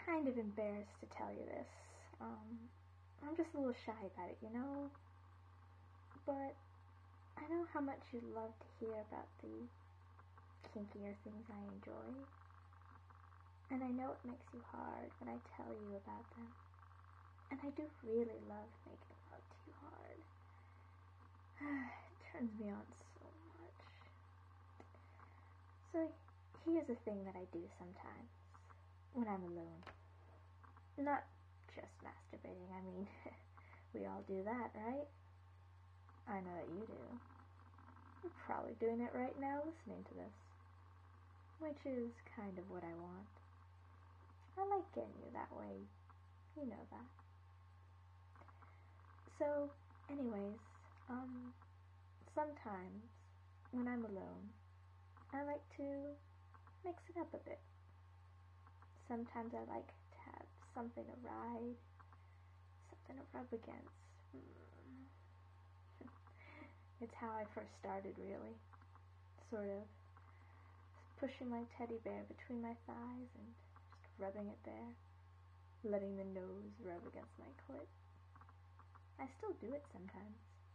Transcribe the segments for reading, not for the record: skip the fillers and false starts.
kind of embarrassed to tell you this. I'm just a little shy about it, you know? But I know how much you love to hear about the kinkier things I enjoy. And I know it makes you hard when I tell you about them. And I do really love making love to you hard. It turns me on so much. So here's a thing that I do sometimes when I'm alone. Not just masturbating, I mean, we all do that, right? I know that you do. You're probably doing it right now listening to this. Which is kind of what I want. I like getting you that way. You know that. So, anyways, sometimes when I'm alone, I like to mix it up a bit. Sometimes I like to have something to ride, something to rub against. It's how I first started, really. Sort of pushing my teddy bear between my thighs and just rubbing it there, letting the nose rub against my clit. I still do it sometimes.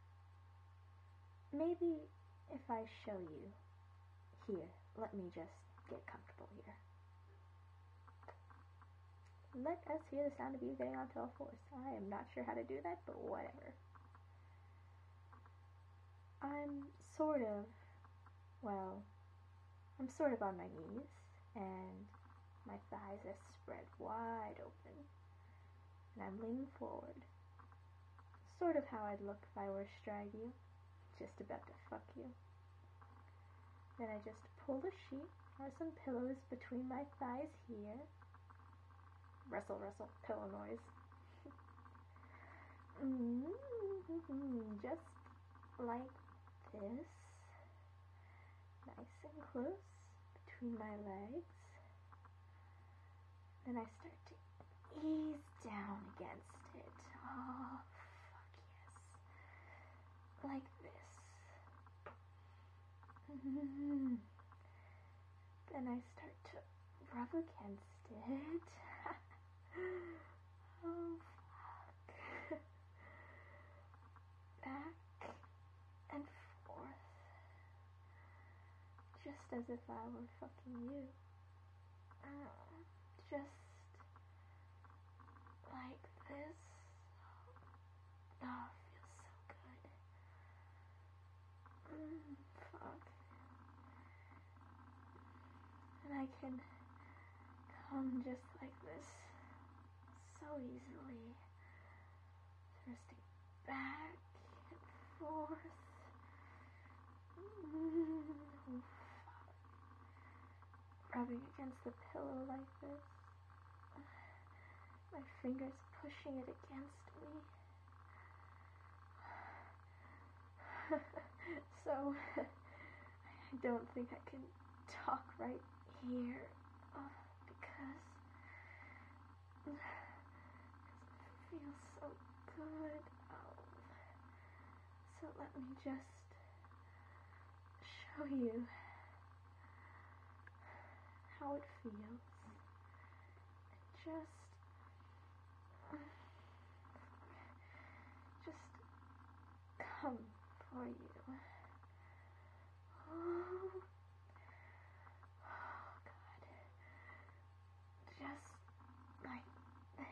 Maybe if I show you. Here, let me just get comfortable here. Let us hear the sound of you getting onto all fours. I am not sure how to do that, but whatever. I'm sort of on my knees, and my thighs are spread wide open, and I'm leaning forward. Sort of how I'd look if I were astride you, just about to fuck you. Then I just pull the sheet or some pillows between my thighs here. Rustle, rustle, pillow noise. Just like this. Nice and close between my legs. Then I start to ease down against it. Oh, fuck yes. Like this. Then I start to rub against it. Oh, fuck. Back and forth. Just as if I were fucking you. Just like this. Oh, it feels so good. Fuck. And I can come just like this so easily. Thrusting back and forth. Oh, fuck. Rubbing against the pillow like this. My fingers pushing it against me. So, I don't think I can talk right here, because it feels so good. So let me just show you how it feels. Just come for you. Oh, God. Just like this.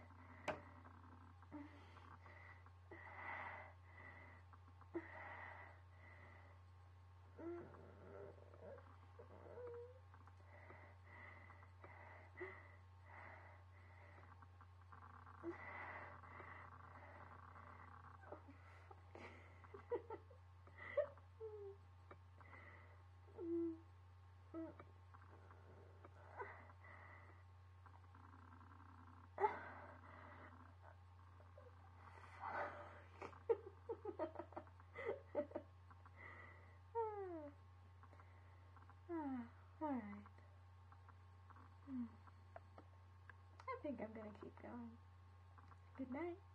Alright. I think I'm gonna keep going. Good night.